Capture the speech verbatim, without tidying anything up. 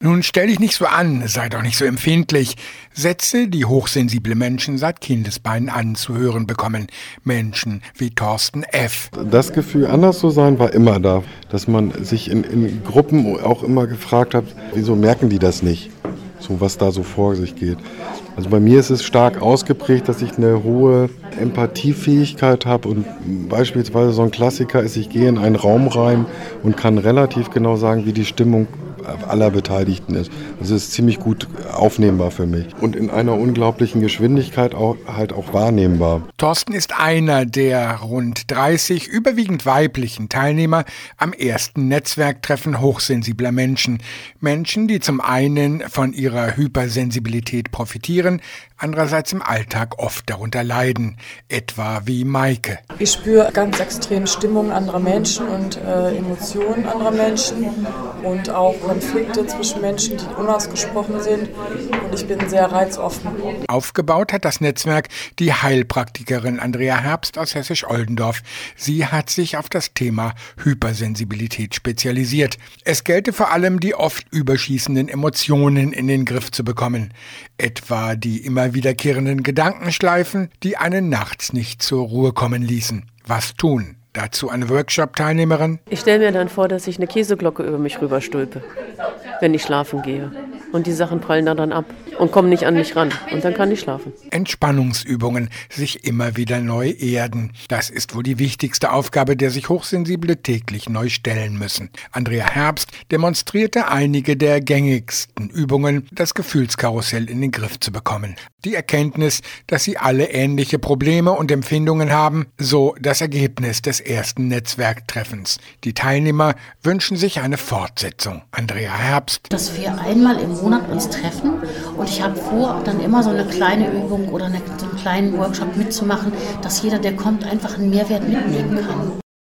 Nun stell dich nicht so an, sei doch nicht so empfindlich. Sätze, die hochsensible Menschen seit Kindesbeinen an zu hören bekommen. Menschen wie Thorsten F. Das Gefühl, anders zu sein, war immer da. Dass man sich in, in Gruppen auch immer gefragt hat, wieso merken die das nicht? So was da so vor sich geht. Also bei mir ist es stark ausgeprägt, dass ich eine hohe Empathiefähigkeit habe und beispielsweise so ein Klassiker ist, ich gehe in einen Raum rein und kann relativ genau sagen, wie die Stimmung aller Beteiligten ist. Also es ist ziemlich gut aufnehmbar für mich und in einer unglaublichen Geschwindigkeit auch, halt auch wahrnehmbar. Thorsten ist einer der rund dreißig überwiegend weiblichen Teilnehmer am ersten Netzwerktreffen hochsensibler Menschen. Menschen, die zum einen von ihrer Hypersensibilität profitieren, andererseits im Alltag oft darunter leiden, etwa wie Maike. Ich spüre ganz extrem Stimmungen anderer Menschen und äh, Emotionen anderer Menschen und auch Konflikte zwischen Menschen, die unausgesprochen sind, und ich bin sehr reizoffen. Aufgebaut hat das Netzwerk die Heilpraktikerin Andrea Herbst aus Hessisch-Oldendorf. Sie hat sich auf das Thema Hypersensibilität spezialisiert. Es gelte vor allem, die oft überschießenden Emotionen in den Griff zu bekommen, etwa die immer wiederkehrenden Gedankenschleifen, die einen nachts nicht zur Ruhe kommen ließen. Was tun? Dazu eine Workshop-Teilnehmerin. Ich stelle mir dann vor, dass ich eine Käseglocke über mich rüberstülpe, wenn ich schlafen gehe. Und die Sachen prallen da dann ab und kommen nicht an mich ran. Und dann kann ich schlafen. Entspannungsübungen, sich immer wieder neu erden. Das ist wohl die wichtigste Aufgabe, der sich Hochsensible täglich neu stellen müssen. Andrea Herbst demonstrierte einige der gängigsten Übungen, das Gefühlskarussell in den Griff zu bekommen. Die Erkenntnis, dass sie alle ähnliche Probleme und Empfindungen haben, so das Ergebnis des ersten Netzwerktreffens. Die Teilnehmer wünschen sich eine Fortsetzung. Andrea Herbst. Dass wir einmal im Monat uns treffen und ich habe vor, dann immer so eine kleine Übung oder eine, so einen kleinen Workshop mitzumachen, dass jeder, der kommt, einfach einen Mehrwert mitnehmen kann.